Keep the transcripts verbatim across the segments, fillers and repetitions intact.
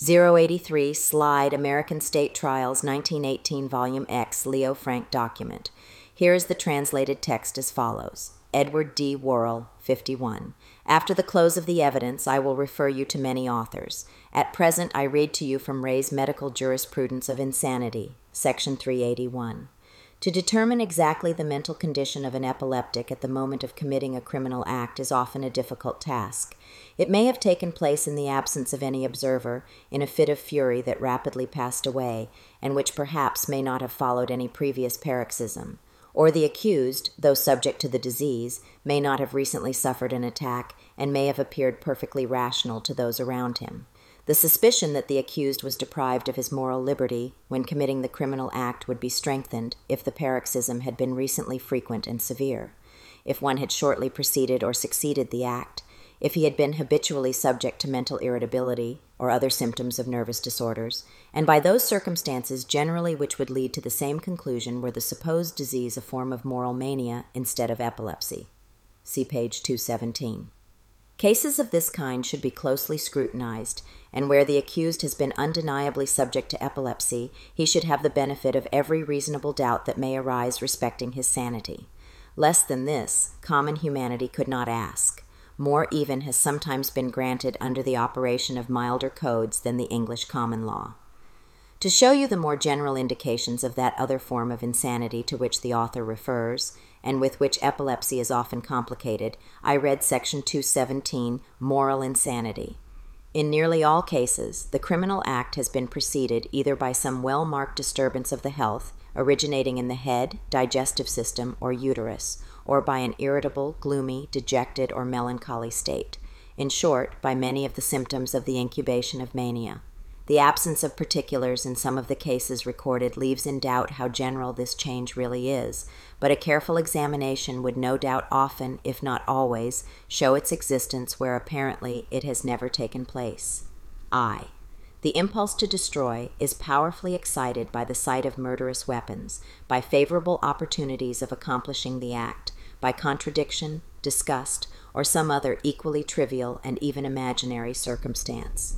zero eighty-three Slide American State Trials nineteen eighteen Volume X Leo Frank document. Here is the translated text as follows. Edward D. Worrell, fifty-one. After the close of the evidence, I will refer you to many authors. At present, I read to you from Ray's Medical Jurisprudence of Insanity, Section three eighty-one. To determine exactly the mental condition of an epileptic at the moment of committing a criminal act is often a difficult task. It may have taken place in the absence of any observer, in a fit of fury that rapidly passed away, and which perhaps may not have followed any previous paroxysm. Or the accused, though subject to the disease, may not have recently suffered an attack and may have appeared perfectly rational to those around him. The suspicion that the accused was deprived of his moral liberty when committing the criminal act would be strengthened if the paroxysm had been recently frequent and severe, if one had shortly preceded or succeeded the act, if he had been habitually subject to mental irritability or other symptoms of nervous disorders, and by those circumstances generally which would lead to the same conclusion were the supposed disease a form of moral mania instead of epilepsy. See page two seventeen. Cases of this kind should be closely scrutinized, and where the accused has been undeniably subject to epilepsy, he should have the benefit of every reasonable doubt that may arise respecting his sanity. Less than this, common humanity could not ask. More even has sometimes been granted under the operation of milder codes than the English common law. To show you the more general indications of that other form of insanity to which the author refers, and with which epilepsy is often complicated, I read Section two seventeen, Moral Insanity. In nearly all cases, the criminal act has been preceded either by some well-marked disturbance of the health, originating in the head, digestive system, or uterus, or by an irritable, gloomy, dejected, or melancholy state. In short, by many of the symptoms of the incubation of mania. The absence of particulars in some of the cases recorded leaves in doubt how general this change really is, but a careful examination would no doubt often, if not always, show its existence where apparently it has never taken place. I. The impulse to destroy is powerfully excited by the sight of murderous weapons, by favorable opportunities of accomplishing the act, by contradiction, disgust, or some other equally trivial and even imaginary circumstance.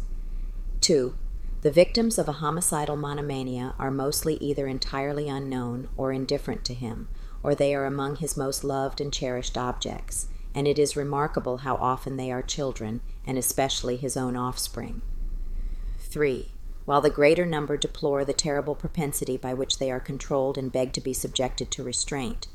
Two. The victims of a homicidal monomania are mostly either entirely unknown or indifferent to him, or they are among his most loved and cherished objects, and it is remarkable how often they are children, and especially his own offspring. Three. While the greater number deplore the terrible propensity by which they are controlled and beg to be subjected to restraint,